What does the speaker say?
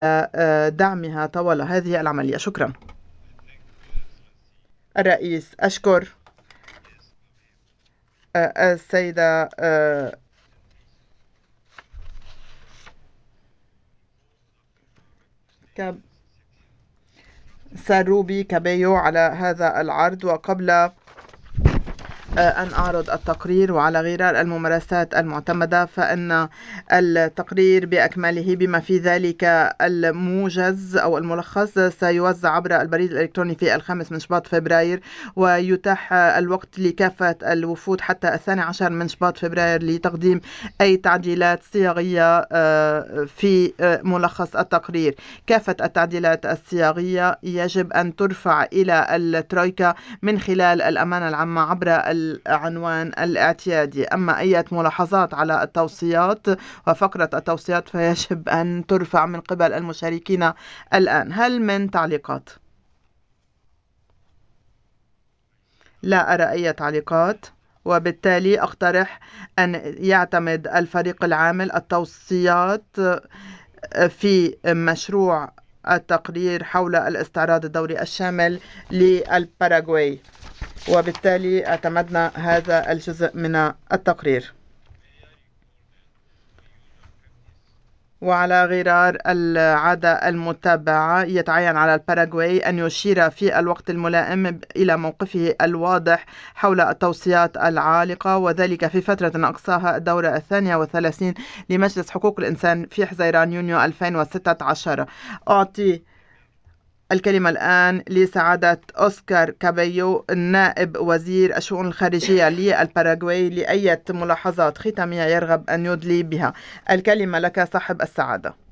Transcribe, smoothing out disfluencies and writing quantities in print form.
دعمها طوال هذه العملية. شكرا. الرئيس: أشكر السيدة ساروبي كابيو على هذا العرض. وقبل أن أعرض التقرير وعلى غرار الممارسات المعتمدة، فإن التقرير بأكمله بما في ذلك الموجز أو الملخص سيوزع عبر البريد الإلكتروني في 5 من شباط فبراير، ويتاح الوقت لكافة الوفود حتى 12 من شباط فبراير لتقديم أي تعديلات صياغية في ملخص التقرير. كافة التعديلات الصياغية يجب أن ترفع إلى الترويكا من خلال الأمانة العامة عبر العنوان الاعتيادي. أما أي ملاحظات على التوصيات وفقرة التوصيات فيجب أن ترفع من قبل المشاركين الآن. هل من تعليقات؟ لا أرى أي تعليقات، وبالتالي أقترح أن يعتمد الفريق العامل التوصيات في مشروع التقرير حول الاستعراض الدوري الشامل للباراغواي، وبالتالي اعتمدنا هذا الجزء من التقرير. وعلى غرار العادة المتبعة، يتعين على الباراغواي أن يشير في الوقت الملائم إلى موقفه الواضح حول التوصيات العالقة، وذلك في فترة أقصاها الدورة 32 لمجلس حقوق الإنسان في حزيران يونيو 2016. أعطي الكلمة الآن لسعادة أوسكار كابيو، نائب وزير الشؤون الخارجية للباراغواي، لأي ملاحظات ختامية يرغب أن يدلي بها. الكلمة لك صاحب السعادة.